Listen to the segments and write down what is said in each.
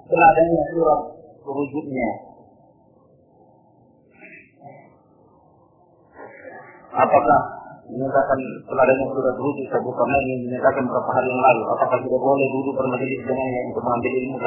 Setelah adanya surat rujuknya, apakah menyatakan setelah adanya surat rujuk sebutkan yang menyatakan beberapa hari yang lalu, apakah tidak boleh duduk bermajelis dengannya untuk mengambil ilmu?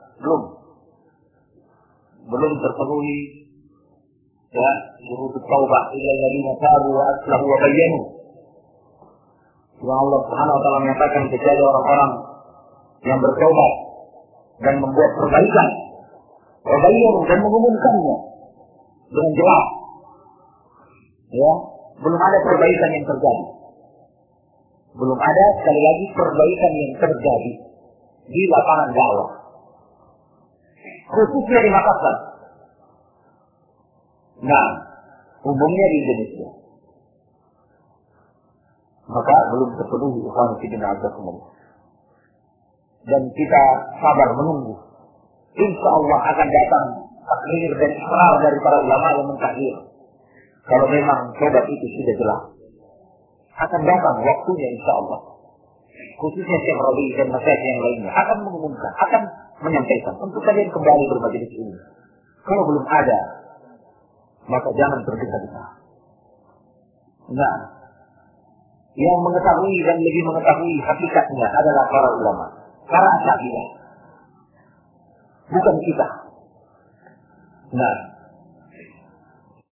Belum terpenuhi ya syurut taubah illa alladziina taabu wa aslahu wa bayyanu. Allah Subhanahu wa taala menyatakan kepada orang-orang yang bertaubat dan membuat perbaikan, dan mengumumkannya dengan jelas. Ya, belum ada perbaikan yang terjadi. Belum ada sekali lagi perbaikan yang terjadi di lapangan dakwah, khususnya di Makassar. Nah, umumnya di Indonesia. Maka belum terpenuhi ikhwan fillah azakumullah. Dan kita sabar menunggu. Insya Allah akan datang takdir dan ikrar dari para ulama yang mentakhir. Kalau memang tobat itu sudah jelas, akan datang waktunya insya Allah. Khususnya Syekh Rabi dan masyarakat yang lainnya akan mengumumkan, akan menyampaikan untuk kalian kembali bermajelis ini. Kalau belum ada, maka jangan tergesa-gesa. Nah, yang mengetahui dan lebih mengetahui hakikatnya adalah para ulama, para ashabiah, bukan kita. Nah,